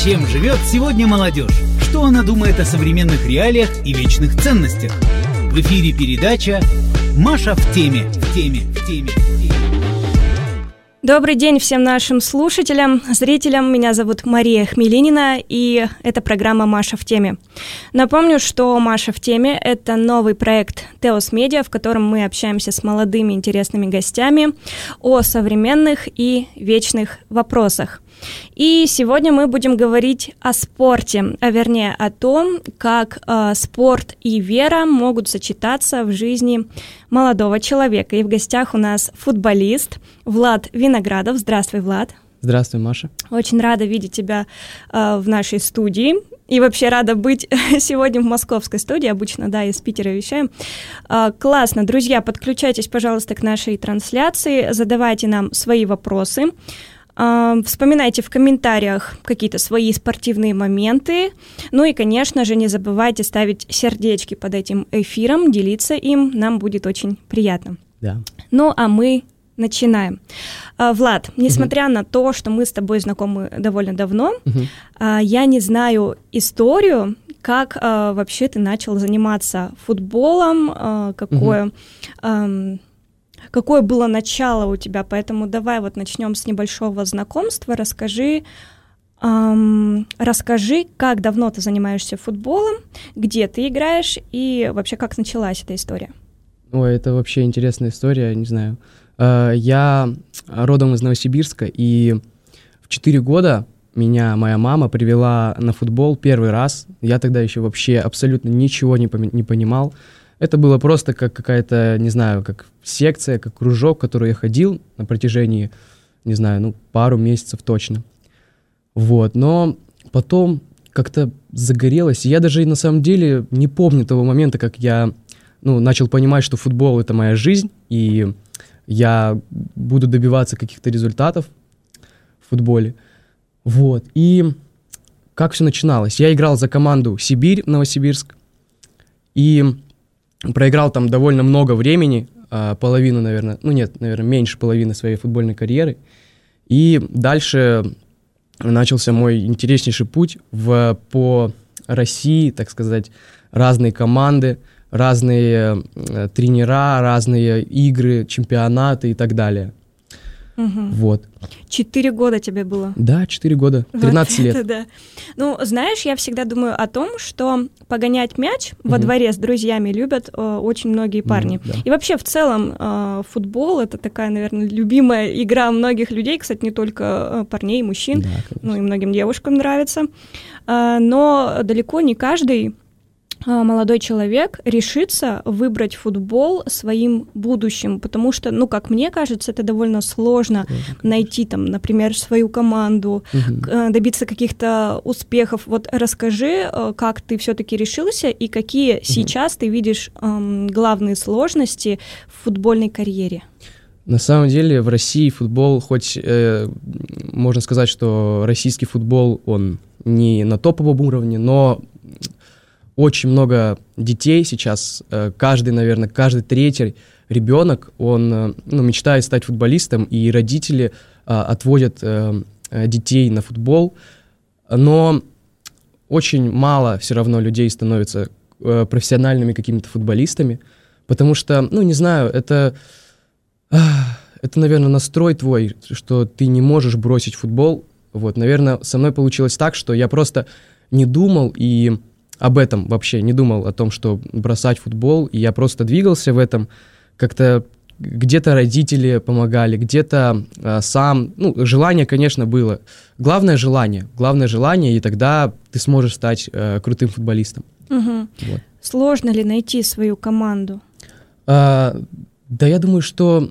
Чем живет сегодня молодежь? Что она думает о современных реалиях и вечных ценностях? В эфире передача «Маша в теме». Добрый день всем нашим слушателям, зрителям. Меня зовут Мария Хмелинина, и это программа «Маша в теме». Напомню, что «Маша в теме» — это новый проект Теос Медиа, в котором мы общаемся с молодыми интересными гостями о современных и вечных вопросах. И сегодня мы будем говорить о спорте, а вернее о том, как спорт и вера могут сочетаться в жизни молодого человека. И в гостях у нас футболист Влад Виноградов. Здравствуй, Влад. Здравствуй, Маша. Очень рада видеть тебя в нашей студии. И вообще рада быть сегодня в московской студии. Обычно, да, из Питера вещаем. Классно. Друзья, подключайтесь, пожалуйста, к нашей трансляции, задавайте нам свои вопросы. Вспоминайте в комментариях какие-то свои спортивные моменты. Ну и, конечно же, не забывайте ставить сердечки под этим эфиром, делиться им. Нам будет очень приятно. Да. Ну, а мы начинаем. Влад, несмотря на то, что мы с тобой знакомы довольно давно, я не знаю историю, как вообще ты начал заниматься футболом, какое было начало у тебя, поэтому давай вот начнем с небольшого знакомства. Расскажи, как давно ты занимаешься футболом, где ты играешь и вообще как началась эта история? Ой, это вообще интересная история, не знаю. Я родом из Новосибирска, и в 4 года меня моя мама привела на футбол первый раз. Я тогда еще вообще абсолютно ничего не понимал. Это было просто как какая-то, не знаю, как секция, как кружок, в который я ходил на протяжении, не знаю, пару месяцев точно. Вот, но потом как-то загорелось. Я даже на самом деле не помню того момента, как я начал понимать, что футбол — это моя жизнь, и я буду добиваться каких-то результатов в футболе. Вот, и как все начиналось? Я играл за команду «Сибирь», Новосибирск, и проиграл там довольно много времени, половину, наверное, меньше половины своей футбольной карьеры. И дальше начался мой интереснейший путь по России, так сказать, разные команды, разные тренера, разные игры, чемпионаты и так далее. Вот. 4 года тебе было? Да, 4 года, 13 лет. Да. Знаешь, я всегда думаю о том, что погонять мяч во дворе с друзьями любят очень многие парни. Да. И вообще в целом футбол — это такая, наверное, любимая игра многих людей, кстати, не только парней, мужчин, да, и многим девушкам нравится. Но далеко не каждый молодой человек решится выбрать футбол своим будущим, потому что, как мне кажется, это довольно сложно найти там, например, свою команду, добиться каких-то успехов. Вот расскажи, как ты все-таки решился и какие сейчас ты видишь главные сложности в футбольной карьере? На самом деле в России футбол, хоть можно сказать, что российский футбол, он не на топовом уровне, но очень много детей сейчас, каждый третий ребенок, он мечтает стать футболистом, и родители отводят детей на футбол, но очень мало все равно людей становятся профессиональными какими-то футболистами, потому что, не знаю, это, наверное, настрой твой, что ты не можешь бросить футбол. Вот, наверное, со мной получилось так, что я просто не думал и об этом вообще не думал, о том, что бросать футбол, и я просто двигался в этом, как-то где-то родители помогали, где-то сам, желание, конечно, было. Главное желание, и тогда ты сможешь стать крутым футболистом. Вот. Сложно ли найти свою команду? Да, я думаю, что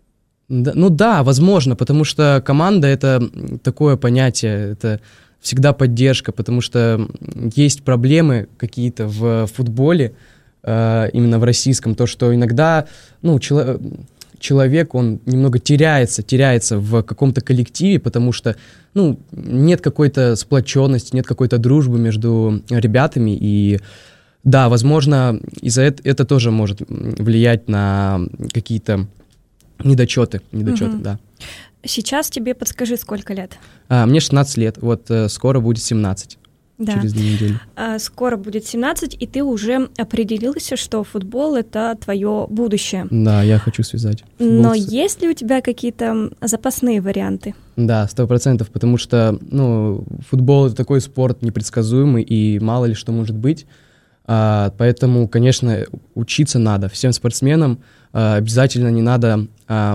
возможно, потому что команда — это такое понятие, это всегда поддержка, потому что есть проблемы какие-то в футболе, именно в российском, то, что иногда человек, он немного теряется в каком-то коллективе, потому что нет какой-то сплоченности, нет какой-то дружбы между ребятами, и да, возможно, это тоже может влиять на какие-то недочеты, да. Сейчас тебе, подскажи, сколько лет? Мне 16 лет, вот скоро будет 17. Да. Через 2 недели. Скоро будет 17, и ты уже определился, что футбол — это твое будущее. Да, я хочу связать футбол. Но есть ли у тебя какие-то запасные варианты? Да, 100%, потому что, футбол — это такой спорт непредсказуемый, и мало ли что может быть. Поэтому, конечно, учиться надо. Всем спортсменам обязательно не надо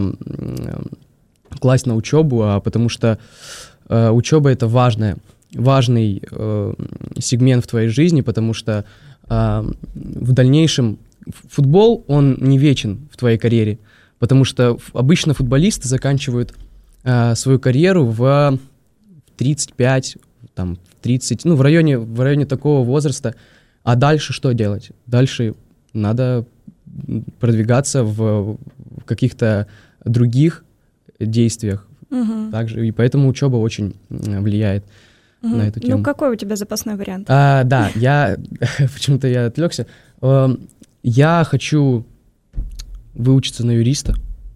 класть на учебу, потому что учеба — это важный сегмент в твоей жизни, потому что в дальнейшем футбол, он не вечен в твоей карьере, потому что обычно футболисты заканчивают свою карьеру в 35, там, 30, в районе такого возраста. А дальше что делать? Дальше надо продвигаться в каких-то других действиях. Также, и поэтому учеба очень влияет на эту тему. Какой у тебя запасной вариант? Да, почему-то я отвлекся. Я хочу выучиться на юриста.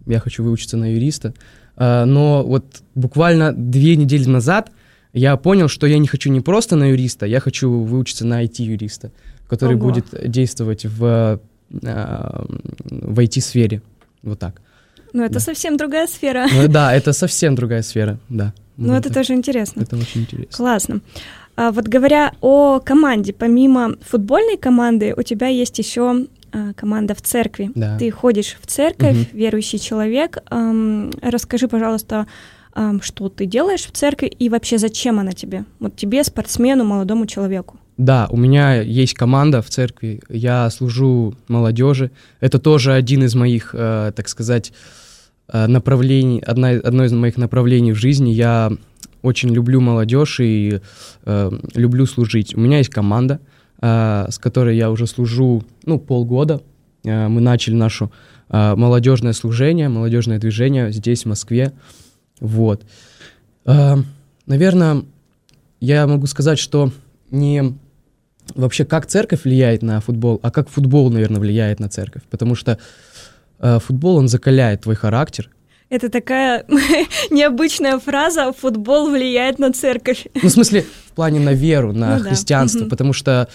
Но вот буквально 2 недели назад я понял, что я не хочу не просто на юриста, я хочу выучиться на IT-юриста, который будет действовать в IT-сфере. Вот так. Это совсем другая сфера. Да, это совсем другая сфера, да. Это тоже интересно. Это очень интересно. Классно. Вот говоря о команде, помимо футбольной команды, у тебя есть еще команда в церкви. Да. Ты ходишь в церковь, верующий человек. Расскажи, пожалуйста, что ты делаешь в церкви и вообще зачем она тебе? Вот тебе, спортсмену, молодому человеку. Да, у меня есть команда в церкви, я служу молодежи. Это тоже один из моих, так сказать, направлений, одно из моих направлений в жизни. Я очень люблю молодежь и люблю служить. У меня есть команда, с которой я уже служу, полгода. Мы начали наше молодежное служение, молодежное движение здесь, в Москве. Вот. Наверное, я могу сказать, что не вообще как церковь влияет на футбол, а как футбол, наверное, влияет на церковь. Потому что футбол, он закаляет твой характер. Это такая необычная фраза «футбол влияет на церковь». В смысле, в плане на веру, на христианство, потому что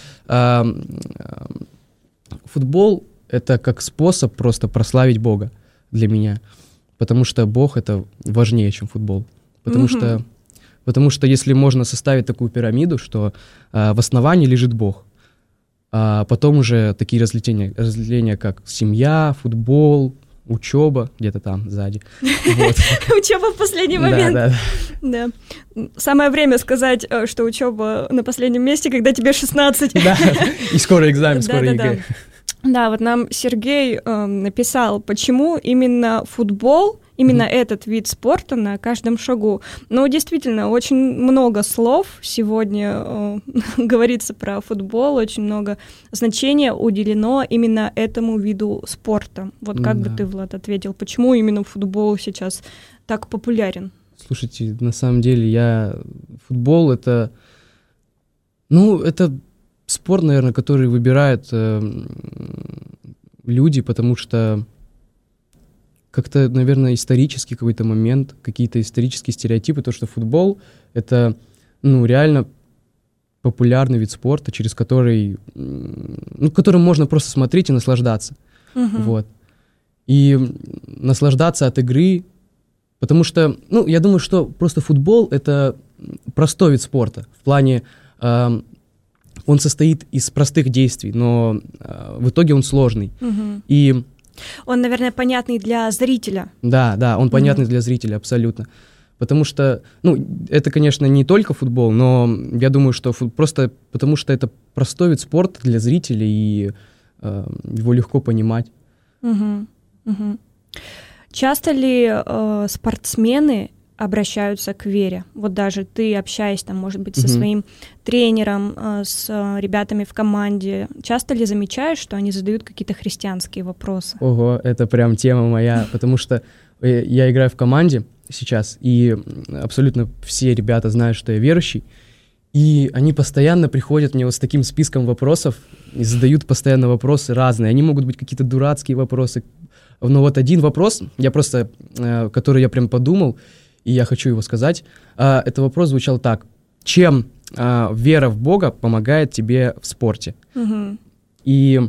футбол — это как способ просто прославить Бога для меня, потому что Бог — это важнее, чем футбол. Потому что если можно составить такую пирамиду, что в основании лежит Бог, а потом уже такие разделения, как семья, футбол, учеба, где-то там сзади. Учеба в последний момент. Да. Самое время сказать, что учеба на последнем месте, когда тебе 16. Да, и скоро экзамен, скоро ЕГЭ. Да, вот нам Сергей написал, почему именно футбол, именно этот вид спорта на каждом шагу. Но действительно, очень много слов сегодня говорится про футбол, очень много значения уделено именно этому виду спорта. Вот как бы ты, Влад, ответил, почему именно футбол сейчас так популярен? Слушайте, на самом деле футбол — это спорт, наверное, который выбирают люди, потому что как-то, наверное, исторический какой-то момент, какие-то исторические стереотипы, то, что футбол — это, реально популярный вид спорта, через который, которым можно просто смотреть и наслаждаться. Вот. И наслаждаться от игры, потому что, я думаю, что просто футбол — это простой вид спорта, в плане он состоит из простых действий, но в итоге он сложный. И он, наверное, понятный для зрителя. Да, он понятный для зрителя, абсолютно. Потому что, это, конечно, не только футбол, но я думаю, что просто потому что это простой вид спорта для зрителей, и его легко понимать. Часто ли спортсмены обращаются к вере? Вот даже ты, общаясь, там, может быть, со своим тренером, с ребятами в команде, часто ли замечаешь, что они задают какие-то христианские вопросы? Ого, это прям тема моя, потому что я играю в команде сейчас, и абсолютно все ребята знают, что я верующий, и они постоянно приходят мне вот с таким списком вопросов и задают постоянно вопросы разные. Они могут быть какие-то дурацкие вопросы, но вот один вопрос, который я прям подумал, и я хочу его сказать. Этот вопрос звучал так. Чем вера в Бога помогает тебе в спорте? И,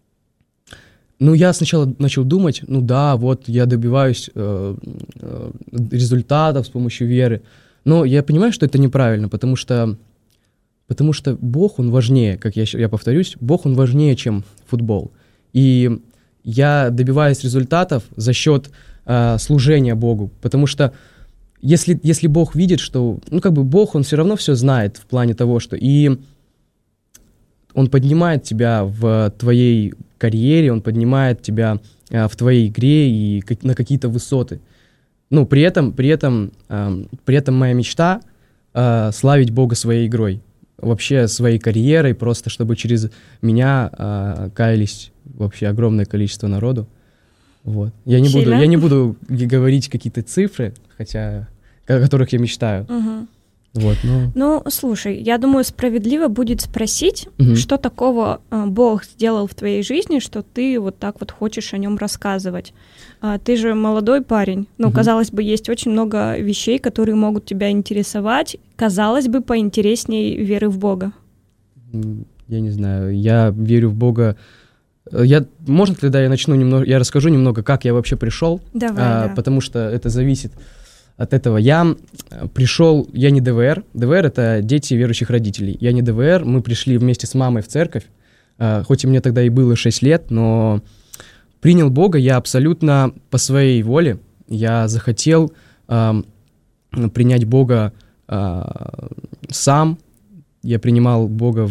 я сначала начал думать, вот я добиваюсь результатов с помощью веры. Но я понимаю, что это неправильно, потому что Бог, Он важнее, как я повторюсь, Бог, Он важнее, чем футбол. И я добиваюсь результатов за счет служения Богу, потому что если Бог видит, что, Бог, Он все равно все знает в плане того, что и Он поднимает тебя в твоей карьере, Он поднимает тебя в твоей игре и на какие-то высоты. При этом моя мечта славить Бога своей игрой, вообще своей карьерой, просто чтобы через меня каялись вообще огромное количество народу. Вот. Я не буду говорить какие-то цифры, о которых я мечтаю. Вот, слушай, я думаю, справедливо будет спросить, что такого Бог сделал в твоей жизни, что ты вот так вот хочешь о нем рассказывать. Ты же молодой парень. Казалось бы, есть очень много вещей, которые могут тебя интересовать. Казалось бы, поинтересней веры в Бога. Я не знаю, я верю в Бога. Можно тогда я расскажу немного, как я вообще пришел? Давай, да. Потому что это зависит от этого. Я не ДВР. ДВР — это дети верующих родителей. Я не ДВР, мы пришли вместе с мамой в церковь, хоть и мне тогда и было 6 лет, но принял Бога я абсолютно по своей воле. Я захотел принять Бога сам. Я принимал Бога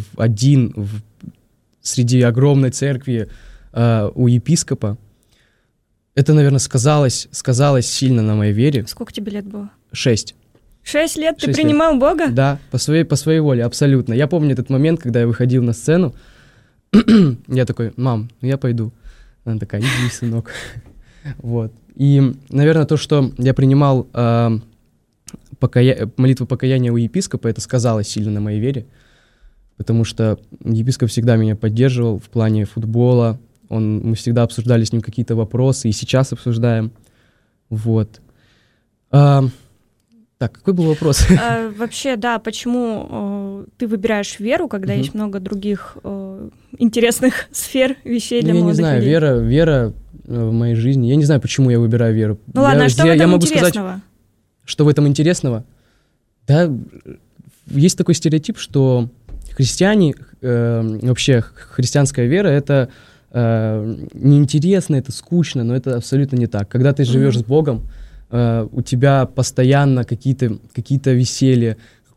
среди огромной церкви у епископа. Это, наверное, сказалось сильно на моей вере. Сколько тебе лет было? 6. 6 лет ты принимал Бога? Да, по своей воле, абсолютно. Я помню этот момент, когда я выходил на сцену. Я такой: мам, я пойду. Она такая: иди, сынок. Вот. И, наверное, то, что я принимал молитву покаяния у епископа, это сказалось сильно на моей вере, потому что епископ всегда меня поддерживал в плане футбола. Мы всегда обсуждали с ним какие-то вопросы, и сейчас обсуждаем. Вот. Так, какой был вопрос? Вообще, да, почему ты выбираешь веру, когда есть много других интересных сфер, вещей для молодых людей? Я не знаю, вера в моей жизни. Я не знаю, почему я выбираю веру. Ладно, что в этом интересного? Сказать, что в этом интересного? Да, есть такой стереотип, что христиане, вообще христианская вера — это неинтересно, это скучно, но это абсолютно не так. Когда ты живешь с Богом, у тебя постоянно какие-то веселья,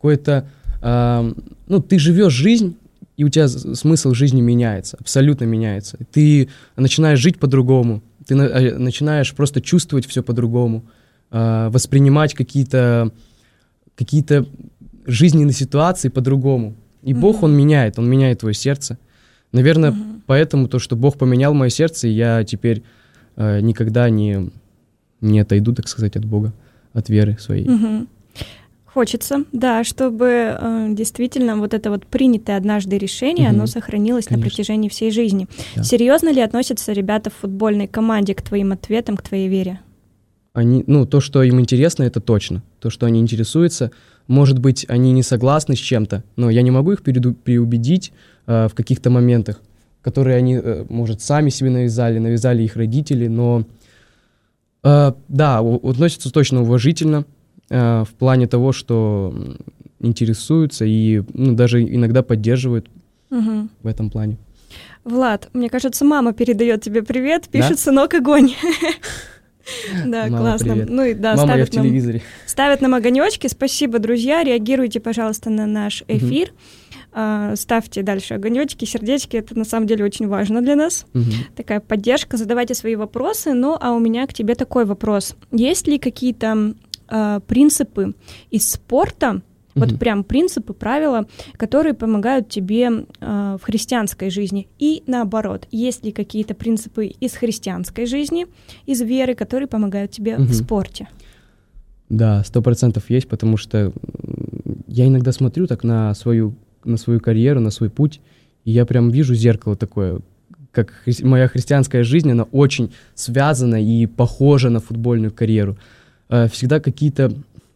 ты живешь жизнь, и у тебя смысл жизни меняется, абсолютно меняется. Ты начинаешь жить по-другому, ты начинаешь просто чувствовать все по-другому, воспринимать какие-то жизненные ситуации по-другому. И Бог, Он меняет твое сердце. Наверное, поэтому то, что Бог поменял мое сердце, я теперь никогда не отойду, так сказать, от Бога, от веры своей. Хочется, да, чтобы действительно вот это вот принятое однажды решение, оно сохранилось, конечно, на протяжении всей жизни. Да. Серьезно ли относятся ребята в футбольной команде к твоим ответам, к твоей вере? То, что им интересно, это точно. То, что они интересуются, может быть, они не согласны с чем-то, но я не могу их переубедить в каких-то моментах, которые они, может, сами себе навязали их родители, но да, относятся точно уважительно в плане того, что интересуются и даже иногда поддерживают в этом плане. Влад, мне кажется, мама передает тебе привет, пишет: сынок, огонь. Да, мама, классно. Привет. Мама, я в телевизоре. Ставят нам огонечки. Спасибо, друзья. Реагируйте, пожалуйста, на наш эфир. Ставьте дальше огонечки, сердечки. Это на самом деле очень важно для нас. Такая поддержка. Задавайте свои вопросы. А у меня к тебе такой вопрос. Есть ли какие-то принципы из спорта, вот прям принципы, правила, которые помогают тебе в христианской жизни? И наоборот, есть ли какие-то принципы из христианской жизни, из веры, которые помогают тебе в спорте? Да, 100% есть, потому что я иногда смотрю так на свою карьеру, на свой путь, и я прям вижу зеркало такое, как моя христианская жизнь, она очень связана и похожа на футбольную карьеру. Всегда какие-то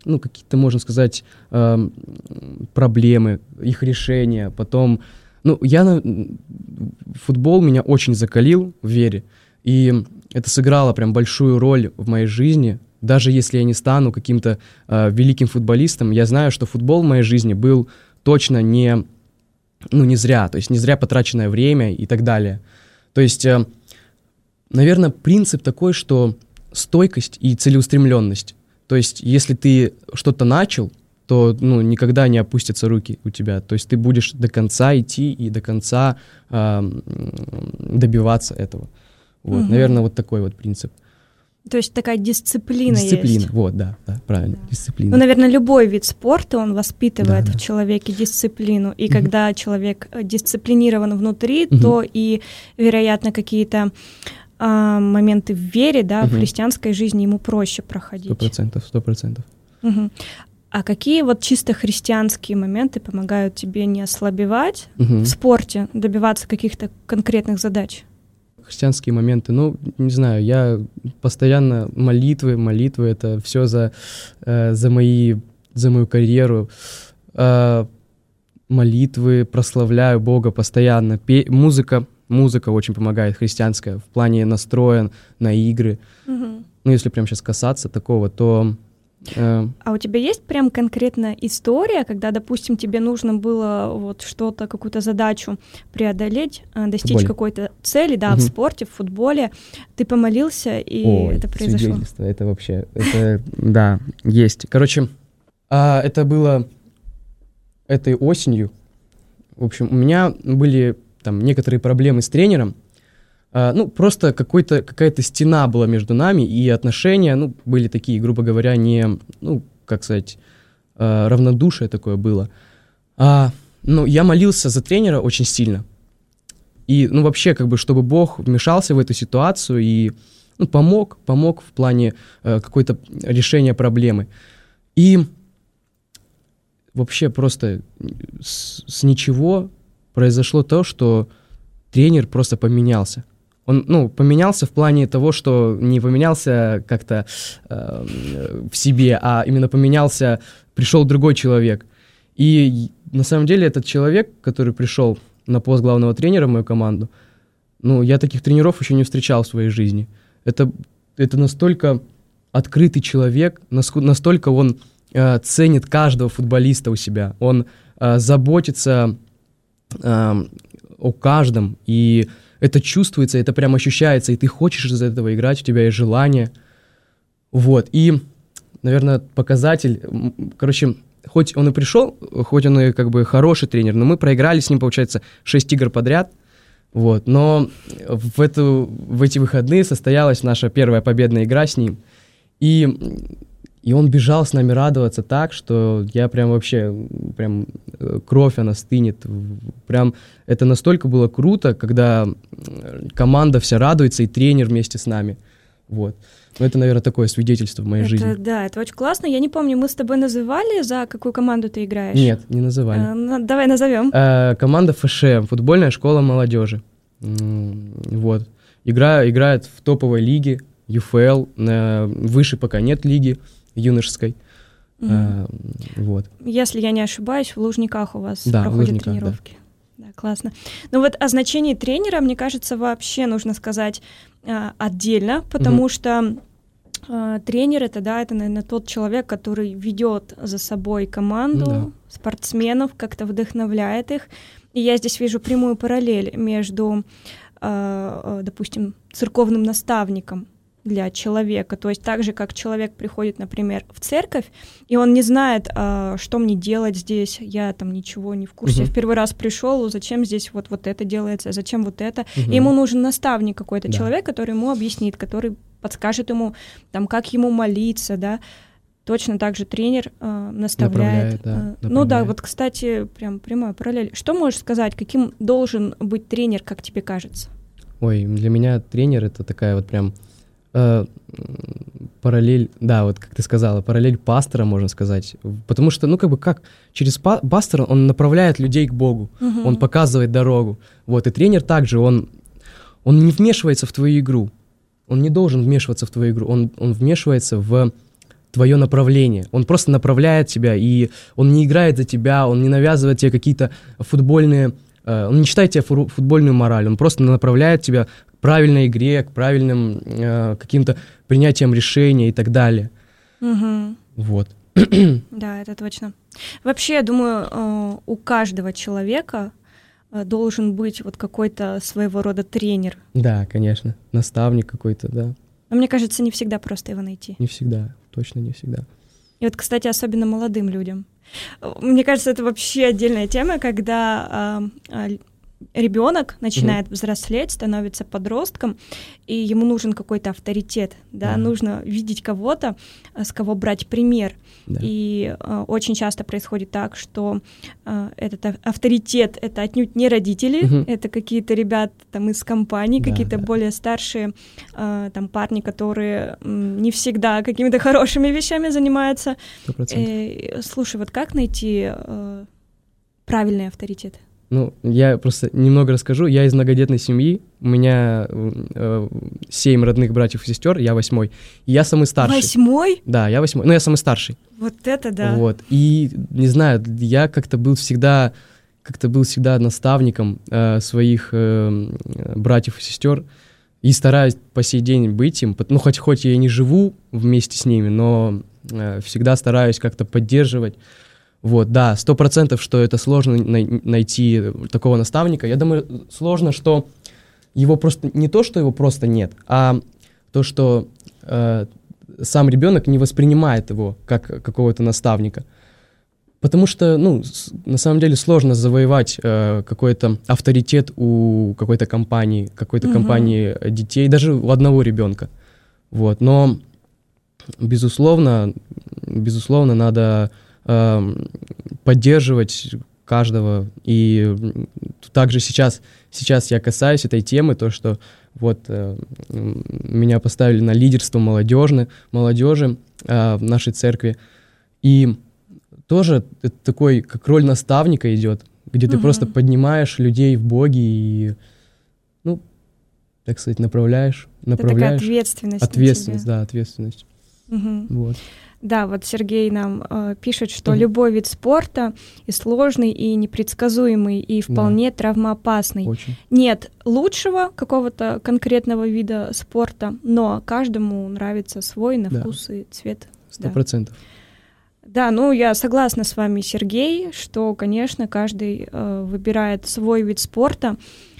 ну, какие-то, можно сказать, проблемы, их решения. Потом, ну, футбол меня очень закалил в вере, и это сыграло прям большую роль в моей жизни. Даже если я не стану каким-то великим футболистом, я знаю, что футбол в моей жизни был точно не зря, то есть не зря потраченное время и так далее. То есть, наверное, принцип такой, что стойкость и целеустремленность. То есть, если ты что-то начал, то никогда не опустятся руки у тебя. То есть ты будешь до конца идти и до конца добиваться этого. Вот, наверное, вот такой вот принцип. То есть такая дисциплина есть. Дисциплина, вот, да, правильно, дисциплина. Ну, наверное, любой вид спорта, он воспитывает в человеке дисциплину. И когда человек дисциплинирован внутри, то и, вероятно, какие-то моменты в вере, в христианской жизни ему проще проходить. 100%. А какие вот чисто христианские моменты помогают тебе не ослабевать в спорте, добиваться каких-то конкретных задач? Христианские моменты, не знаю, я постоянно молитвы, это все за мою карьеру, молитвы, прославляю Бога постоянно, музыка очень помогает, христианская, в плане настроя на игры, если прям сейчас касаться такого, то... А у тебя есть прям конкретная история, когда, допустим, тебе нужно было вот что-то, какую-то задачу преодолеть, достичь какой-то цели, в спорте, в футболе, ты помолился, и это произошло? Свидетельство, это вообще, да, есть. Короче, это было этой осенью. В общем, у меня были там некоторые проблемы с тренером. Просто какая-то стена была между нами, и отношения, были такие, грубо говоря, равнодушие такое было. Я молился за тренера очень сильно. И, вообще, чтобы Бог вмешался в эту ситуацию и, помог в плане какой-то решения проблемы. И вообще просто с ничего произошло то, что тренер просто поменялся. Он, поменялся в плане того, что не поменялся как-то в себе, а именно пришел другой человек. И на самом деле этот человек, который пришел на пост главного тренера в мою команду, я таких тренеров еще не встречал в своей жизни. Это настолько открытый человек, настолько он ценит каждого футболиста у себя, он заботится о каждом, и это чувствуется, это прям ощущается, и ты хочешь из этого играть, у тебя есть желание. Вот, и, наверное, показатель, хоть он и пришел, хоть он и хороший тренер, но мы проиграли с ним, получается, 6 игр подряд, вот, но в эти выходные состоялась наша первая победная игра с ним, и он бежал с нами радоваться так, что я прям вообще, кровь она стынет. Прям это настолько было круто, когда команда вся радуется, и тренер вместе с нами. Вот. Но это, наверное, такое свидетельство в моей жизни. Да, это очень классно. Я не помню, мы с тобой называли, за какую команду ты играешь? Нет, не называли. Давай назовем. Команда ФШ, футбольная школа молодежи. Вот. Играет в топовой лиге, ЮФЛ, выше пока нет лиги юношеской. Вот. Если я не ошибаюсь, в Лужниках у вас проходят тренировки. Да, классно. Вот о значении тренера, мне кажется, вообще нужно сказать отдельно, потому что тренер это, наверное, тот человек, который ведет за собой команду, спортсменов, как-то вдохновляет их. И я здесь вижу прямую параллель между, допустим, церковным наставником для человека. То есть так же, как человек приходит, например, в церковь, и он не знает, что мне делать здесь, я там ничего не в курсе. Я в первый раз пришел, зачем здесь вот это делается, зачем вот это. И ему нужен наставник какой-то, человек, который ему объяснит, который подскажет ему, там, как ему молиться, Точно так же тренер наставляет. Направляет. Вот, кстати, прям прямая параллель. Что можешь сказать, каким должен быть тренер, как тебе кажется? Ой, для меня тренер — это такая вот прям параллель, вот как ты сказала, параллель пастора, можно сказать. Потому что, как через пастора он направляет людей к Богу, он показывает дорогу. Вот, и тренер также, он не вмешивается в твою игру, он не должен вмешиваться в твою игру, он вмешивается в твое направление. Он просто направляет тебя, и он не играет за тебя, он не навязывает тебе какие-то футбольные... Он не читает тебе футбольную мораль, он просто направляет тебя к правильной игре, к правильным каким-то принятиям решений и так далее. Угу. Вот. Да, это точно. Вообще, я думаю, у каждого человека должен быть вот какой-то своего рода тренер. Да, конечно. Наставник какой-то, да. Но мне кажется, не всегда просто его найти. Не всегда, точно не всегда. И вот, кстати, особенно молодым людям. Мне кажется, это вообще отдельная тема, когда ребенок начинает взрослеть, становится подростком, и ему нужен какой-то авторитет, да, нужно видеть кого-то, с кого брать пример. Да. И очень часто происходит так, что этот авторитет — это отнюдь не родители, это какие-то ребята там из компании, какие-то более старшие там парни, которые не всегда какими-то хорошими вещами занимаются. 100%. Слушай, вот как найти правильный авторитет? Ну, я просто немного расскажу. Я из многодетной семьи, у меня 7 родных братьев и сестер, я 8-й, и я самый старший. 8-й? Да, я 8-й, но я самый старший. Вот это да. Вот, и, не знаю, я как-то был всегда наставником своих братьев и сестер, и стараюсь по сей день быть им, ну, хоть я и не живу вместе с ними, но всегда стараюсь как-то поддерживать. Вот, да, 100%, что это сложно найти такого наставника. Я думаю, сложно, что его просто не то, что его просто нет, а то, что сам ребенок не воспринимает его как какого-то наставника. Потому что, ну, на самом деле сложно завоевать какой-то авторитет у какой-то компании детей, даже у одного ребенка. Вот, но безусловно, надо поддерживать каждого. И также сейчас я касаюсь этой темы, то, что вот меня поставили на лидерство молодежи в нашей церкви. И тоже это такой, как роль наставника идет, где ты просто поднимаешь людей в Боге и, ну, так сказать, направляешь. Это такая ответственность. Ответственность, да, ответственность. Вот. Да, вот Сергей нам пишет, что любой вид спорта и сложный, и непредсказуемый, и вполне травмоопасный. Очень. Нет лучшего какого-то конкретного вида спорта, но каждому нравится свой на вкус и цвет. 100%. Да, ну я согласна с вами, Сергей, что, конечно, каждый выбирает свой вид спорта.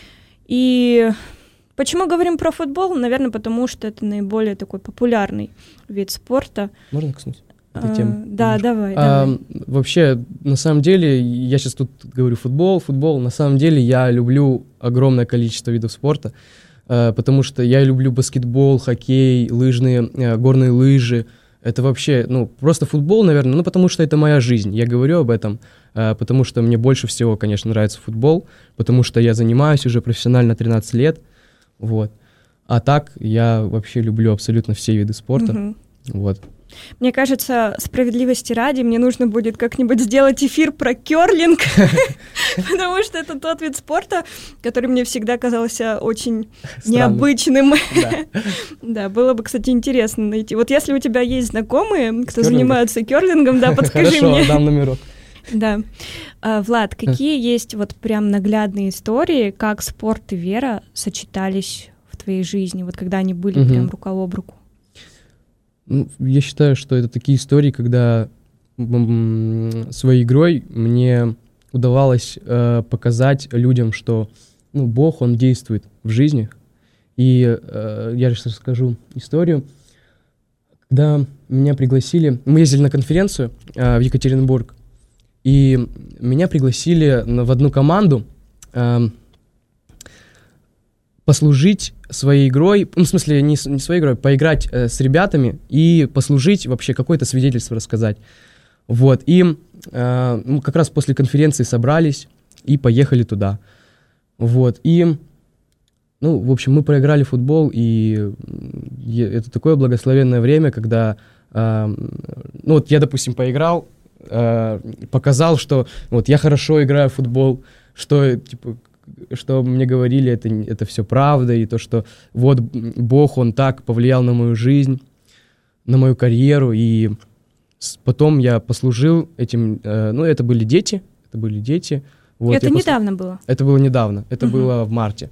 И почему говорим про футбол? Наверное, потому что это наиболее такой популярный вид спорта. Можно коснуться этой темы? Да, давай. Вообще, на самом деле, я сейчас тут говорю футбол. На самом деле я люблю огромное количество видов спорта, потому что я люблю баскетбол, хоккей, горные лыжи. Это вообще, ну, просто футбол, наверное, ну, потому что это моя жизнь. Я говорю об этом, потому что мне больше всего, конечно, нравится футбол, потому что я занимаюсь уже профессионально 13 лет. Вот. А так я вообще люблю абсолютно все виды спорта. Вот. Мне кажется, справедливости ради, мне нужно будет как-нибудь сделать эфир про кёрлинг, потому что это тот вид спорта, который мне всегда казался очень необычным. Да, было бы, кстати, интересно найти. Вот если у тебя есть знакомые, кто занимаются кёрлингом, да, подскажи мне. Хорошо, дам номерок. Да. Влад, какие есть вот прям наглядные истории, как спорт и вера сочетались в твоей жизни, вот когда они были прям рука об руку? Ну, я считаю, что это такие истории, когда своей игрой мне удавалось показать людям, что, ну, Бог, Он действует в жизни. И я сейчас расскажу историю. Когда меня пригласили, мы ездили на конференцию в Екатеринбург, и меня пригласили в одну команду послужить своей игрой, ну, в смысле, не своей игрой, поиграть с ребятами и послужить, вообще какое-то свидетельство рассказать. Вот, и мы как раз после конференции собрались и поехали туда. Вот, и, ну, в общем, мы проиграли футбол, и это такое благословенное время, когда, ну, вот я, допустим, поиграл, показал, что вот я хорошо играю в футбол, что, типа, что мне говорили, это все правда, и то, что вот Бог, Он так повлиял на мою жизнь. на мою карьеру, и потом я послужил этим, это были дети. Вот, это недавно было? Это было недавно, это было в марте.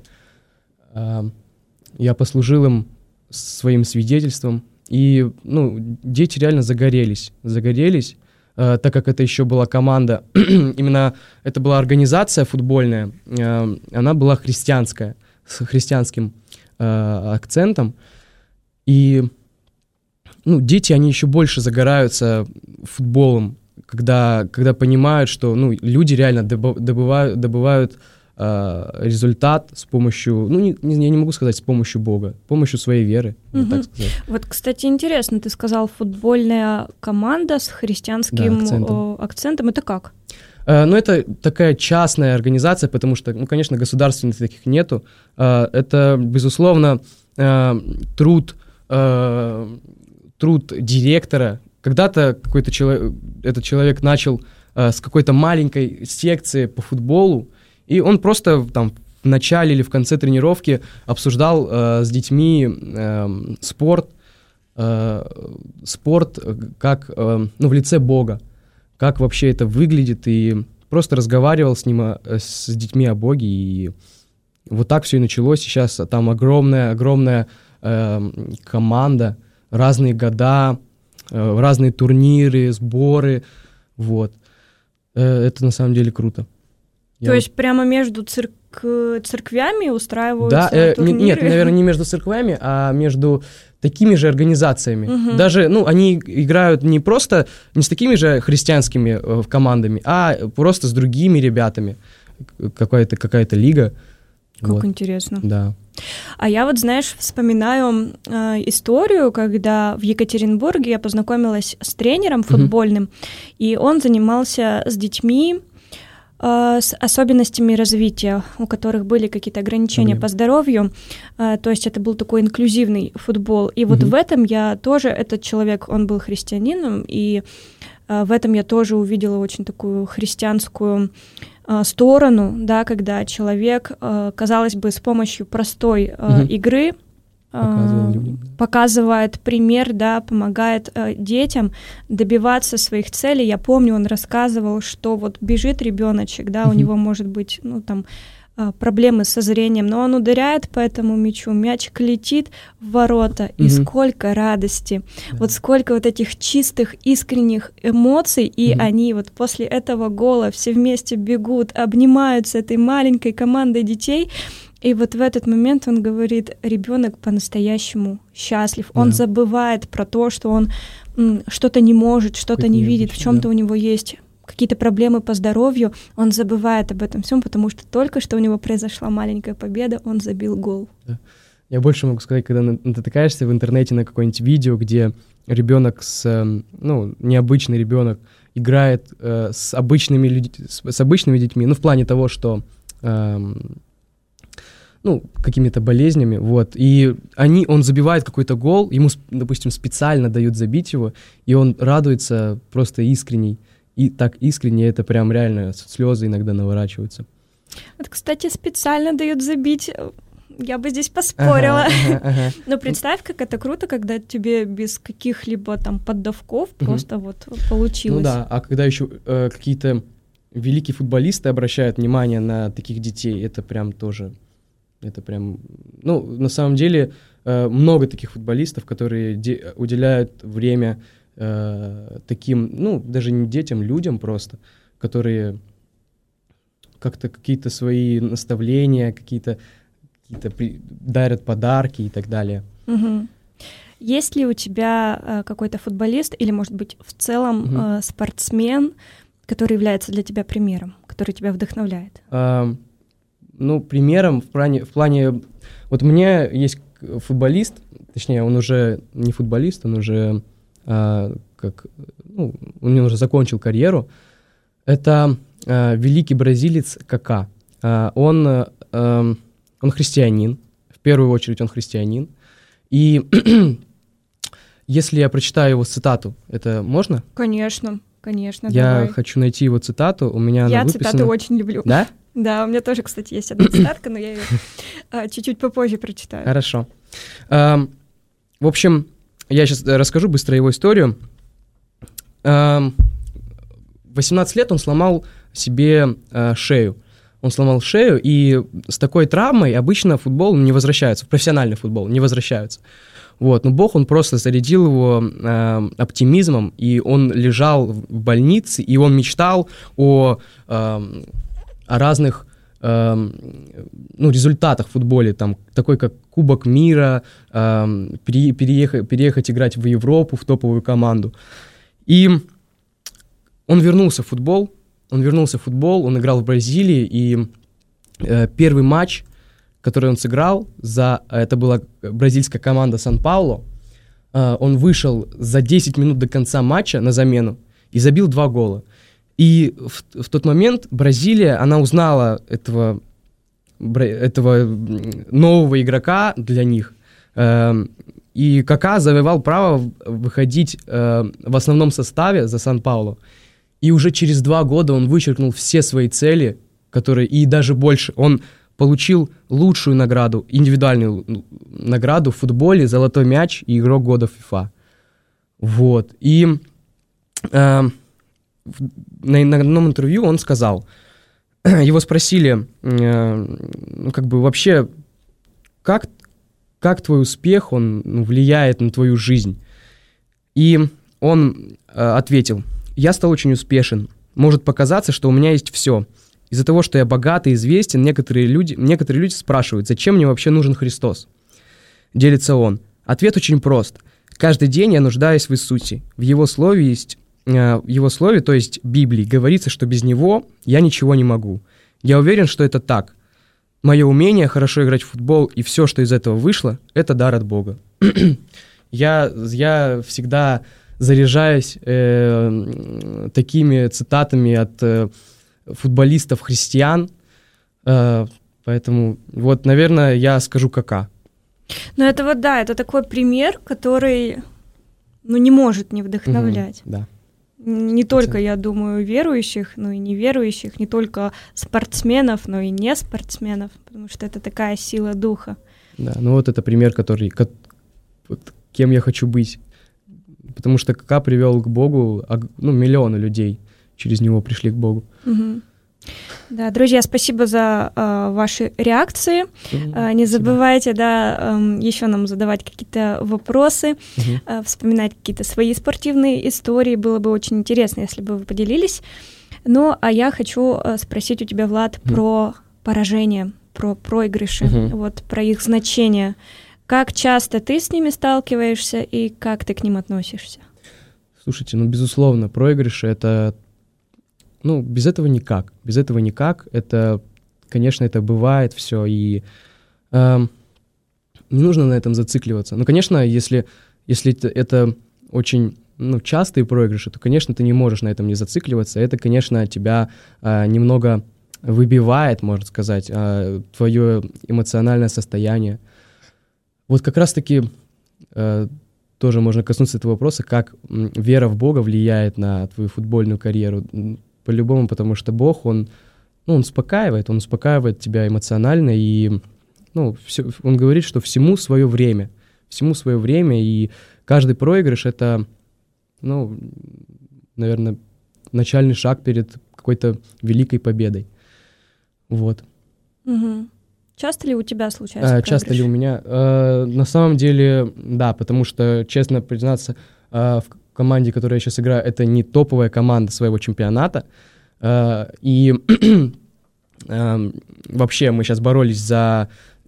Я послужил им своим свидетельством, и, дети реально загорелись, так как это еще была команда, именно это была организация футбольная, она была христианская, с христианским акцентом, и, дети, они еще больше загораются футболом, когда понимают, что, люди реально добывают результат с помощью, я не могу сказать с помощью Бога, с помощью своей веры, так сказать. Вот, кстати, интересно, ты сказал, футбольная команда с христианским акцентом. Это как? Это такая частная организация, потому что, конечно, государственных таких нету. Это, безусловно, труд директора. Когда-то этот человек начал с какой-то маленькой секции по футболу, и он просто там в начале или в конце тренировки обсуждал с детьми спорт как в лице Бога, как вообще это выглядит, и просто разговаривал с детьми о Боге, и вот так все и началось. Сейчас там огромная команда, разные года, разные турниры, сборы, вот. Это на самом деле круто. То есть прямо между церквями устраиваются турниры? Нет, наверное, не между церквями, а между такими же организациями. Даже, они играют не с такими же христианскими командами, а просто с другими ребятами. Какая-то лига. Как интересно. Да. А я вспоминаю историю, когда в Екатеринбурге я познакомилась с тренером футбольным, и он занимался с детьми с особенностями развития, у которых были какие-то ограничения по здоровью, то есть это был такой инклюзивный футбол. И вот в этом я тоже, этот человек, он был христианином, и в этом я тоже увидела очень такую христианскую сторону, да, когда человек, казалось бы, с помощью простой игры показывает пример, да, помогает детям добиваться своих целей. Я помню, он рассказывал, что вот бежит ребеночек, да, у него может быть, проблемы со зрением, но он ударяет по этому мячу, мячик летит в ворота, и сколько радости, вот сколько вот этих чистых, искренних эмоций, и они вот после этого гола все вместе бегут, обнимаются этой маленькой командой детей. И вот в этот момент он говорит, ребенок по-настоящему счастлив, он забывает про то, что он что-то не может, что-то не видит, в чем-то у него есть какие-то проблемы по здоровью, он забывает об этом всем, потому что только что у него произошла маленькая победа, он забил гол. Да. Я больше могу сказать, когда натыкаешься в интернете на какое-нибудь видео, где ребенок необычный ребенок играет с обычными детьми, в плане того, что какими-то болезнями, вот, и он забивает какой-то гол, ему, допустим, специально дают забить его, и он радуется просто искренней, и так искренне, это прям реально слезы иногда наворачиваются. Вот, кстати, специально дают забить, я бы здесь поспорила. Но представь, как это круто, когда тебе без каких-либо там поддавков просто вот получилось. А когда еще какие-то великие футболисты обращают внимание на таких детей, это прям тоже... Это прям, на самом деле, много таких футболистов, которые уделяют время таким, даже не детям, людям просто, которые как-то какие-то свои наставления, какие-то дарят подарки и так далее. Есть ли у тебя какой-то футболист или, может быть, в целом спортсмен, который является для тебя примером, который тебя вдохновляет? Примером в плане... Вот у меня есть футболист, точнее, он уже не футболист, он уже он уже закончил карьеру. Это великий бразилец Кака. Он христианин, в первую очередь он христианин. И если я прочитаю его цитату, это можно? Конечно, Я давай. хочу найти его цитату, у меня она выписана. Я цитаты очень люблю. Да? Да, у меня тоже, кстати, есть одна цитатка, но я ее чуть-чуть попозже прочитаю. Хорошо. В общем, я сейчас расскажу быстро его историю. В 18 лет он сломал себе шею. Он сломал шею, и с такой травмой обычно в футбол не возвращаются, в профессиональный футбол не возвращаются. Вот. Но Бог, он просто зарядил его оптимизмом, и он лежал в больнице, и он мечтал о разных результатах в футболе, там, такой как Кубок мира, переехать играть в Европу, в топовую команду. И он вернулся в футбол, он играл в Бразилии, и первый матч, который он сыграл, это была бразильская команда Сан-Паулу, он вышел за 10 минут до конца матча на замену и забил 2 гола. И в тот момент Бразилия, она узнала этого нового игрока для них, и Кака завоевал право выходить в основном составе за Сан-Паулу. И уже через 2 года он вычеркнул все свои цели, и даже больше. Он получил лучшую награду, индивидуальную награду в футболе, золотой мяч и игрок года FIFA. Вот. И на одном интервью он сказал, его спросили, вообще, как твой успех, он влияет на твою жизнь? И он ответил: я стал очень успешен. Может показаться, что у меня есть все. Из-за того, что я богат и известен, некоторые люди спрашивают, зачем мне вообще нужен Христос? Делится он. Ответ очень прост. Каждый день я нуждаюсь в Иисусе. В Его слове, то есть Библии, говорится, что без Него я ничего не могу. Я уверен, что это так. Мое умение хорошо играть в футбол и все, что из этого вышло, это дар от Бога. Я всегда заряжаюсь такими цитатами от футболистов-христиан, поэтому вот, наверное, я скажу Кака. Ну это это такой пример, который, не может не вдохновлять. Да. Не только, я думаю, верующих, но и неверующих, не только спортсменов, но и не спортсменов, потому что это такая сила духа. Да, вот это пример, кем я хочу быть. Потому что Кака привел к Богу, миллионы людей через него пришли к Богу. Угу. Да, друзья, спасибо за ваши реакции. Не забывайте, еще нам задавать какие-то вопросы, вспоминать какие-то свои спортивные истории. Было бы очень интересно, если бы вы поделились. Ну, а я хочу спросить у тебя, Влад, про поражение, про проигрыши, про их значение. Как часто ты с ними сталкиваешься и как ты к ним относишься? Слушайте, безусловно, проигрыши — это... без этого никак. Без этого никак. Это, конечно, это бывает все, и не нужно на этом зацикливаться. Конечно, если это очень частые проигрыши, то, конечно, ты не можешь на этом не зацикливаться. Это, конечно, тебя немного выбивает, можно сказать, твое эмоциональное состояние. Вот как раз-таки тоже можно коснуться этого вопроса, как вера в Бога влияет на твою футбольную карьеру. По-любому, потому что Бог, он успокаивает тебя эмоционально, и он говорит, что всему свое время, и каждый проигрыш — это, наверное, начальный шаг перед какой-то великой победой. Вот. Угу. Часто ли у тебя случается проигрыш? Часто ли у меня? На самом деле, да, потому что, честно признаться, в команде, в которой я сейчас играю, это не топовая команда своего чемпионата. И вообще мы сейчас боролись за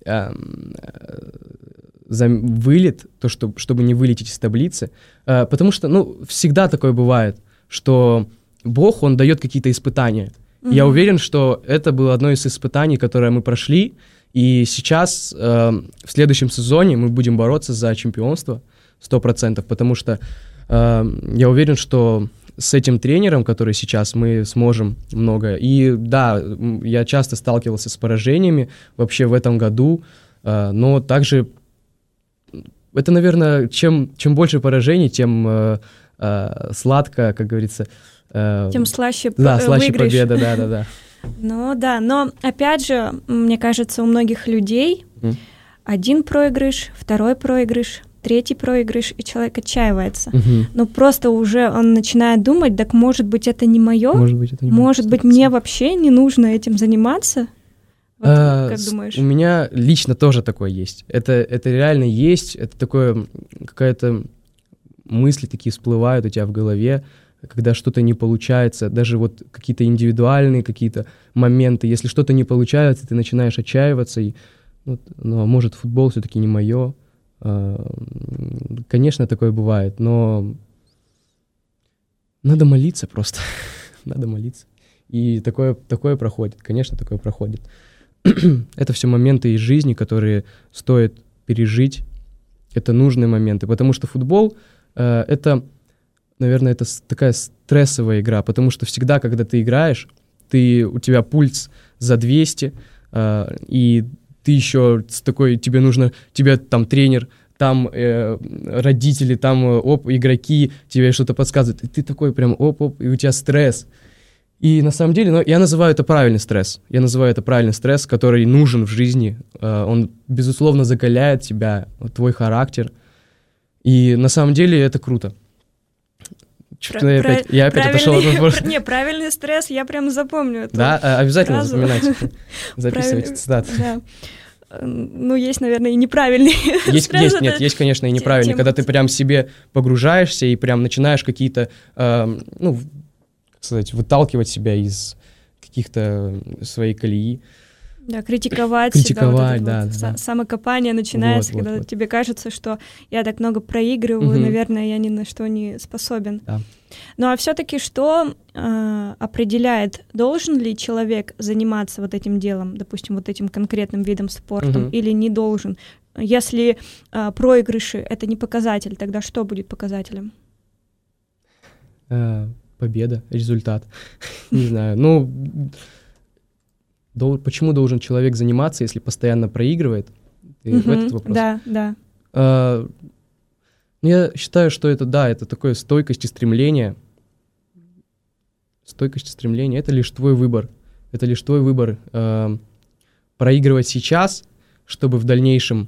вылет, чтобы не вылететь из таблицы. Потому что, всегда такое бывает, что Бог, Он дает какие-то испытания. Я уверен, что это было одно из испытаний, которое мы прошли. И сейчас, в следующем сезоне, мы будем бороться за чемпионство 100%, потому что я уверен, что с этим тренером, который сейчас, мы сможем многое. И да, я часто сталкивался с поражениями вообще в этом году, но также это, наверное, чем больше поражений, тем сладко, как говорится... Тем слаще слаще выигрыш. Победа, да. Но опять же, мне кажется, у многих людей один проигрыш, второй проигрыш, третий проигрыш, и человек отчаивается. Но просто уже он начинает думать, так может быть это не мое? Может быть мне вообще не нужно этим заниматься? Вот, как думаешь? У меня лично тоже такое есть. Это реально есть, это такое, какая-то мысли такие всплывают у тебя в голове, когда что-то не получается, даже вот какие-то индивидуальные какие-то моменты, если что-то не получается, ты начинаешь отчаиваться, и, ну, а может, футбол все-таки не мое. Конечно, такое бывает, но надо молиться просто, надо молиться. И такое проходит, конечно, такое проходит. Это все моменты из жизни, которые стоит пережить, это нужные моменты, потому что футбол это, наверное, это такая стрессовая игра, потому что всегда, когда ты играешь, у тебя пульс за 200, и ты еще с такой, тебе там тренер, там родители, там игроки тебе что-то подсказывают, и ты такой прям оп-оп, и у тебя стресс. И на самом деле, я называю это правильный стресс. Я называю это правильный стресс, который нужен в жизни. Он, безусловно, закаляет тебя, твой характер. И на самом деле это круто. Я опять отошел от вопроса. Не, правильный стресс, я прям запомню эту Да, обязательно фразу. запоминайте. Записывайте цитаты. Да. Ну, есть, наверное, и неправильный стресс. Есть, конечно, и неправильный. Когда ты прям себе погружаешься и прям начинаешь какие-то, выталкивать себя из каких-то своей колеи. Да, критиковать себя. Вот да. Самокопание начинается, когда тебе кажется, что я так много проигрываю, наверное, я ни на что не способен. Да. Ну а все-таки что определяет, должен ли человек заниматься вот этим делом, допустим, вот этим конкретным видом спорта, или не должен? Если проигрыши — это не показатель, тогда что будет показателем? Победа, результат. Не знаю. Почему должен человек заниматься, если постоянно проигрывает? В этот вопрос? Да. Я считаю, что это такое стойкость и стремление. Стойкость и стремление — это лишь твой выбор. Это лишь твой выбор проигрывать сейчас, чтобы в дальнейшем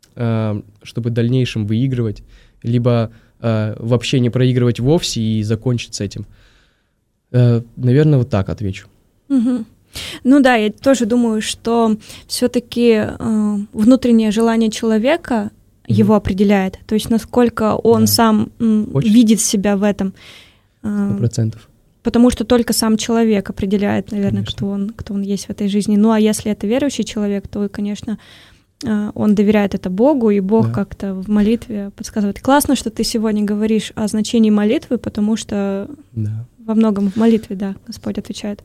выигрывать, либо вообще не проигрывать вовсе и закончить с этим. Наверное, вот так отвечу. Ну да, я тоже думаю, что все-таки внутреннее желание человека его определяет, то есть насколько он сам видит себя в этом. 100%. Потому что только сам человек определяет, наверное, кто он есть в этой жизни. Ну а если это верующий человек, то, конечно, он доверяет это Богу, и Бог как-то в молитве подсказывает. Классно, что ты сегодня говоришь о значении молитвы, потому что во многом в молитве, Господь отвечает.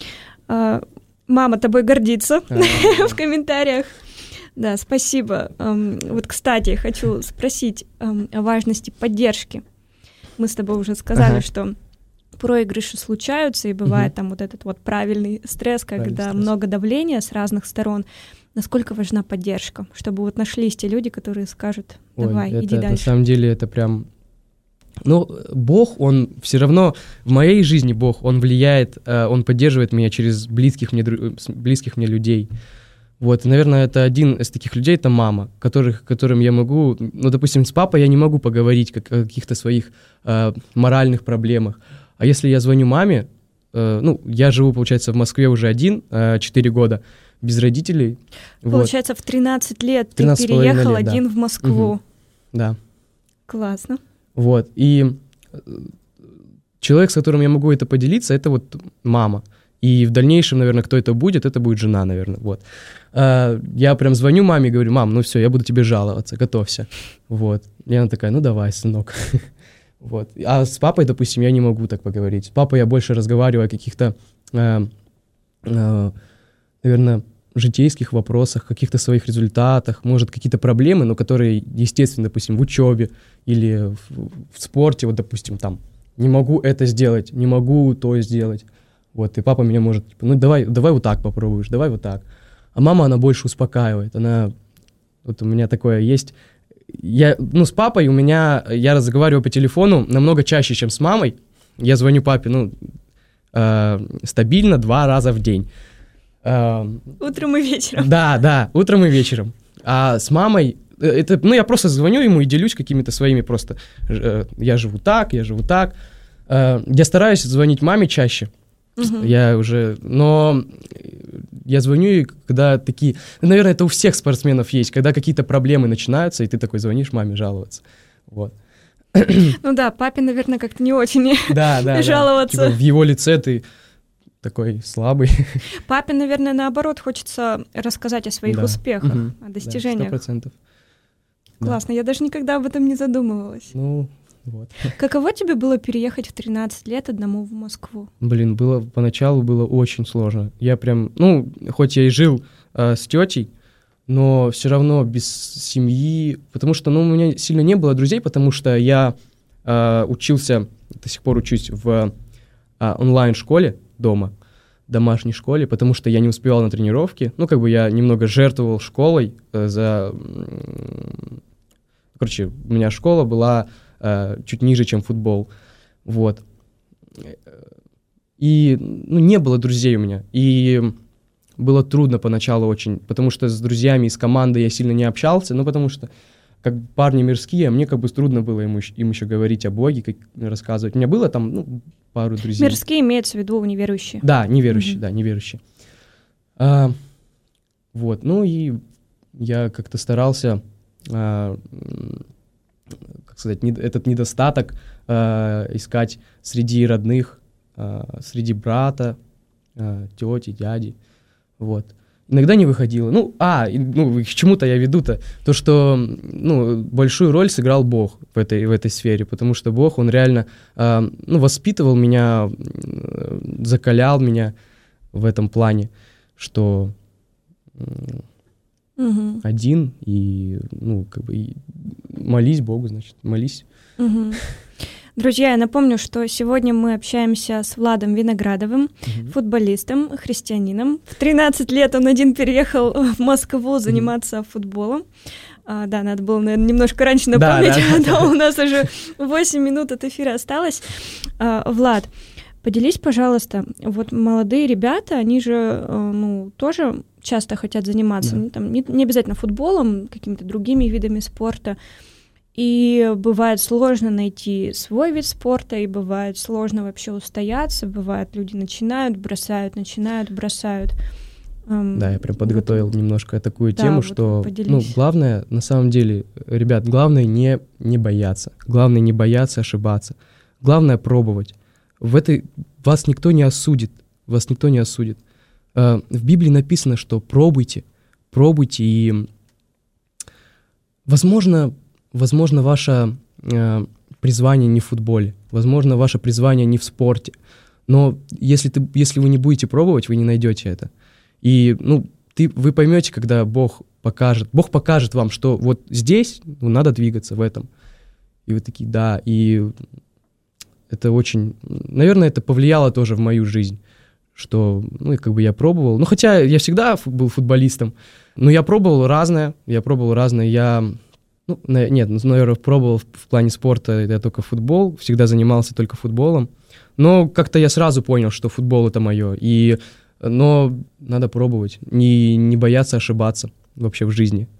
Мама тобой гордится в комментариях. Да, спасибо. Вот, кстати, хочу спросить о важности поддержки. Мы с тобой уже сказали, что проигрыши случаются, и бывает там вот этот вот правильный стресс, когда много давления с разных сторон. Насколько важна поддержка, чтобы вот нашлись те люди, которые скажут: давай, иди дальше. На самом деле это прям... Бог, он все равно, в моей жизни Бог, он влияет, он поддерживает меня через близких мне людей. Вот, наверное, это один из таких людей, это мама, которым я могу, допустим, с папой я не могу поговорить о каких-то своих моральных проблемах. А если я звоню маме, я живу, получается, в Москве уже 4 года, без родителей. Получается, в 13 лет ты переехал один в Москву. Да. Классно. Вот, и человек, с которым я могу это поделиться, это вот мама. И в дальнейшем, наверное, кто это будет жена, наверное, вот. Я прям звоню маме и говорю: мам, все, я буду тебе жаловаться, готовься. Вот. И она такая: давай, сынок. Вот. А с папой, допустим, я не могу так поговорить. С папой я больше разговариваю о каких-то, наверное, житейских вопросах, каких-то своих результатах, может, какие-то проблемы, но которые, естественно, допустим, в учебе или в спорте, вот, допустим, там, не могу это сделать, не могу то сделать. Вот, и папа меня может, давай вот так попробуешь, давай вот так. А мама, она больше успокаивает, вот у меня такое есть. С папой я разговариваю по телефону намного чаще, чем с мамой. Я звоню папе, стабильно 2 раза в день. Утром и вечером. Да, утром и вечером. А с мамой я просто звоню ему и делюсь какими-то своими просто, я живу так. Я стараюсь звонить маме чаще, но я звоню ей, когда такие, наверное, это у всех спортсменов есть, когда какие-то проблемы начинаются, и ты такой звонишь маме жаловаться, вот. Ну да, папе, наверное, как-то не очень жаловаться. Типа в его лице ты такой слабый. Папе, наверное, наоборот, хочется рассказать о своих успехах, о достижениях. 100%. Классно, я даже никогда об этом не задумывалась. Ну, вот. Каково тебе было переехать в 13 лет одному в Москву? Блин, поначалу было очень сложно. Я прям, хоть я и жил с тетей, но все равно без семьи, потому что, у меня сильно не было друзей, потому что я учился, до сих пор учусь в онлайн-школе дома, домашней школе, потому что я не успевал на тренировки. Я немного жертвовал школой Короче, у меня школа была чуть ниже, чем футбол. Вот. И, не было друзей у меня. И было трудно поначалу очень, потому что с друзьями из команды я сильно не общался, потому что как парни мирские, мне трудно было им еще говорить о Боге, рассказывать. У меня было там, пару друзей. Мирские имеется в виду неверующие. Да, неверующие. Вот, и я как-то старался, этот недостаток искать среди родных, среди брата, тети, дяди, вот. Иногда не выходило. К чему-то я веду-то, то, что, большую роль сыграл Бог в этой сфере, потому что Бог, Он реально, воспитывал меня, закалял меня в этом плане, что один, и, и молись Богу, значит, молись. Друзья, я напомню, что сегодня мы общаемся с Владом Виноградовым, футболистом, христианином. В 13 лет он один переехал в Москву заниматься футболом. Да, надо было, наверное, немножко раньше напомнить, у нас уже 8 минут от эфира осталось. Влад, поделись, пожалуйста, вот молодые ребята, они же, тоже часто хотят заниматься, не обязательно футболом, какими-то другими видами спорта. И бывает сложно найти свой вид спорта, и бывает сложно вообще устояться, бывает люди начинают, бросают. Да, я прям подготовил немножко такую тему, что главное, на самом деле, ребят, главное не бояться, главное не бояться ошибаться, главное пробовать. Вас никто не осудит, В Библии написано, что пробуйте, и, возможно, ваше призвание не в футболе, возможно, ваше призвание не в спорте, но если вы не будете пробовать, вы не найдете это. И вы поймете, когда Бог покажет вам, что вот здесь надо двигаться в этом. И вы такие, да, и это очень, наверное, это повлияло тоже в мою жизнь, что, я пробовал, хотя я всегда был футболистом, но я пробовал разное, наверное, пробовал в плане спорта я только футбол, всегда занимался только футболом, но как-то я сразу понял, что футбол — это мое, но надо пробовать, не бояться ошибаться вообще в жизни.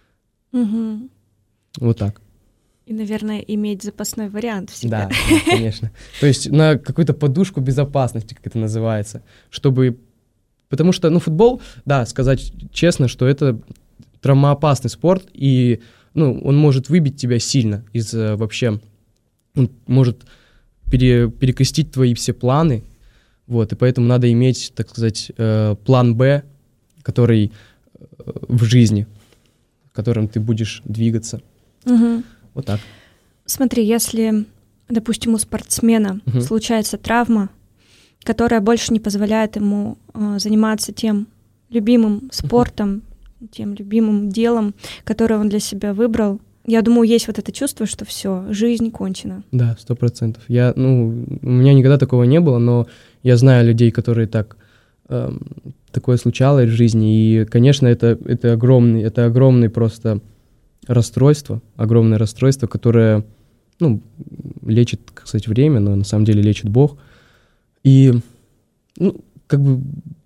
Вот так. И, наверное, иметь запасной вариант всегда. Да, конечно. То есть на какую-то подушку безопасности, как это называется, потому что, футбол, да, сказать честно, что это травмоопасный спорт, и он может выбить тебя сильно он может перекрестить твои все планы, вот, и поэтому надо иметь, так сказать, план «Б», который в жизни, которым ты будешь двигаться. Вот так. Смотри, если, допустим, у спортсмена случается травма, которая больше не позволяет ему заниматься тем любимым спортом, тем любимым делом, которое он для себя выбрал, я думаю, есть вот это чувство, что все, жизнь кончена. Да, 100%. У меня никогда такого не было, но я знаю людей, которые такое случалось в жизни, и, конечно, это огромное просто огромное расстройство, которое, лечит, кстати, время, но на самом деле лечит Бог. И,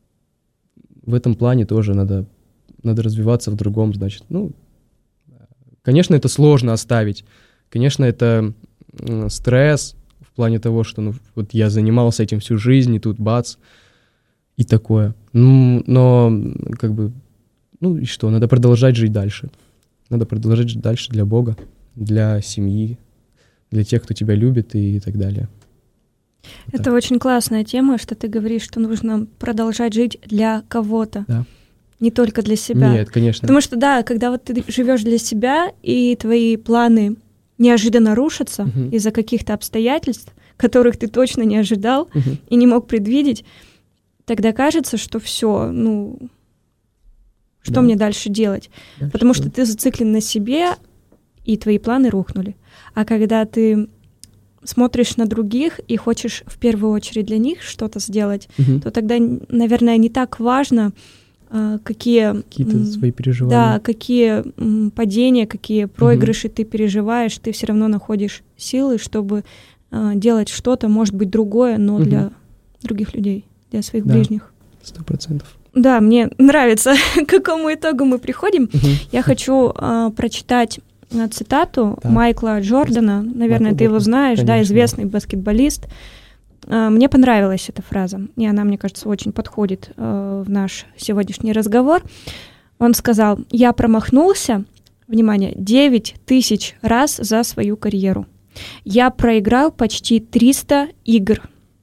в этом плане тоже надо развиваться в другом, значит, Конечно, это сложно оставить. Конечно, это стресс в плане того, что ну, вот я занимался этим всю жизнь, и тут бац, и такое. Ну, но как бы, ну и что, надо продолжать жить дальше. Надо продолжать жить дальше для Бога, для семьи, для тех, кто тебя любит и так далее. Это так. очень классная тема, что ты говоришь, что нужно продолжать жить для кого-то, Да. не только для себя. Нет, конечно. Потому что, да, когда вот ты живешь для себя, и твои планы неожиданно рушатся из-за каких-то обстоятельств, которых ты точно не ожидал и не мог предвидеть, тогда кажется, что все, ну, что мне дальше делать? Дальше Потому что ты зациклен на себе, и твои планы рухнули. А когда ты смотришь на других и хочешь в первую очередь для них что-то сделать, то тогда, наверное, не так важно, какие-то свои переживания. Да, какие падения, какие проигрыши ты переживаешь, ты все равно находишь силы, чтобы делать что-то, может быть, другое, но для других людей, для своих ближних. 100%. Да, мне нравится, к какому итогу мы приходим. Я хочу прочитать цитату Майкла Джордана. Наверное, ты его знаешь, да, известный баскетболист. Мне понравилась эта фраза, и она, мне кажется, очень подходит в наш сегодняшний разговор. Он сказал: «Я промахнулся, внимание, 9000 раз за свою карьеру. Я проиграл почти 300 игр.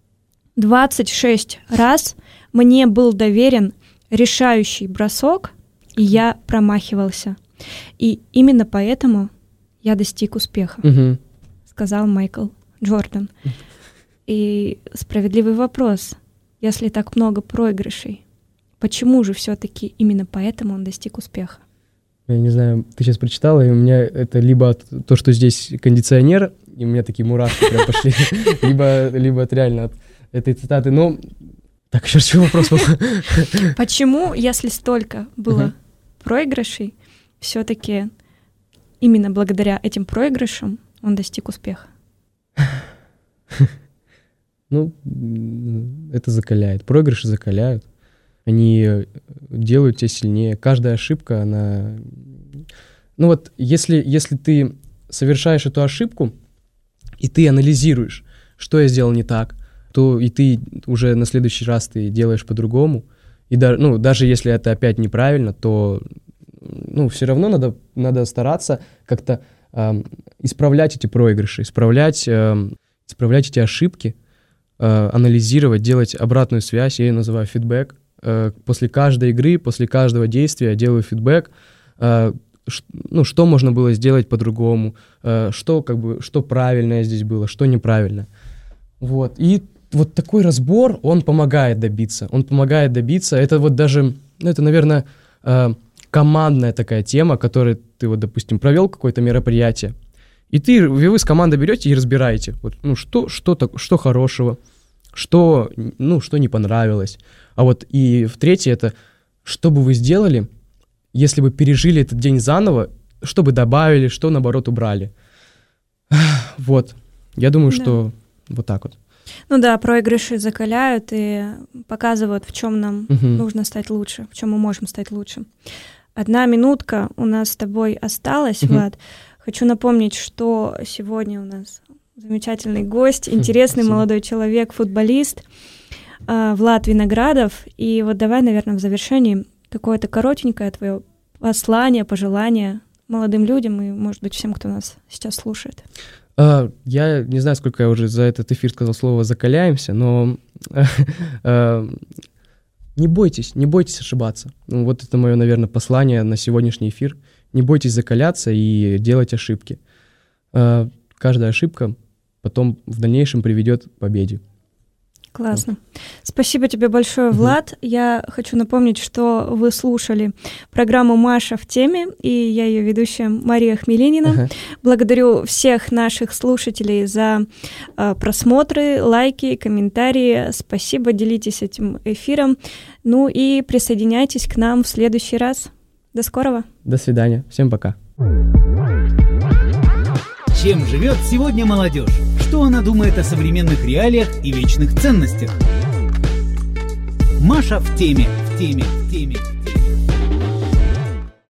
26 раз мне был доверен решающий бросок, и я промахивался. И именно поэтому я достиг успеха», сказал Майкл Джордан. И справедливый вопрос: если так много проигрышей, почему же все-таки именно поэтому он достиг успеха? Я не знаю, ты сейчас прочитала, и у меня это либо от то, что здесь кондиционер, и у меня такие мурашки прям пошли, либо от реально от этой цитаты. Но так, еще раз, чего вопрос был? Почему, если столько было проигрышей, все-таки именно благодаря этим проигрышам он достиг успеха? Ну, это закаляет. Проигрыши закаляют. Они делают тебя сильнее. Каждая ошибка, она... Ну вот, если ты совершаешь эту ошибку, и ты анализируешь, что я сделал не так, то и ты уже на следующий раз ты делаешь по-другому. И даже если это опять неправильно, то все равно надо стараться как-то исправлять эти проигрыши, исправлять эти ошибки, анализировать, делать обратную связь, я ее называю фидбэк. После каждой игры, после каждого действия я делаю фидбэк, что можно было сделать по-другому, что правильное здесь было, что неправильно. Вот. И вот такой разбор, он помогает добиться. Это вот даже, это, наверное, командная такая тема, которой ты, вот, допустим, провел какое-то мероприятие, и вы с командой берете и разбираете, вот, что хорошего, что не понравилось. А вот и в третье, это что бы вы сделали, если бы пережили этот день заново, что бы добавили, что, наоборот, убрали. Вот. Я думаю, что вот так вот. Ну да, проигрыши закаляют и показывают, в чем нам нужно стать лучше, в чем мы можем стать лучше. 1 минутка у нас с тобой осталась, Влад. Хочу напомнить, что сегодня у нас замечательный гость, интересный молодой человек, футболист Влад Виноградов. И вот давай, наверное, в завершении какое-то коротенькое твое послание, пожелание молодым людям и, может быть, всем, кто нас сейчас слушает. Я не знаю, сколько я уже за этот эфир сказал слово «закаляемся», но не бойтесь ошибаться. Вот это мое, наверное, послание на сегодняшний эфир. Не бойтесь закаляться и делать ошибки. Каждая ошибка потом в дальнейшем приведет к победе. Классно. Спасибо тебе большое, Влад. Я хочу напомнить, что вы слушали программу «Маша в теме», и я ее ведущая Мария Хмеленина. Благодарю всех наших слушателей за просмотры, лайки, комментарии. Спасибо, делитесь этим эфиром. Ну и присоединяйтесь к нам в следующий раз. До скорого. До свидания. Всем пока. Чем живет сегодня молодежь? Что она думает о современных реалиях и вечных ценностях? Маша в теме.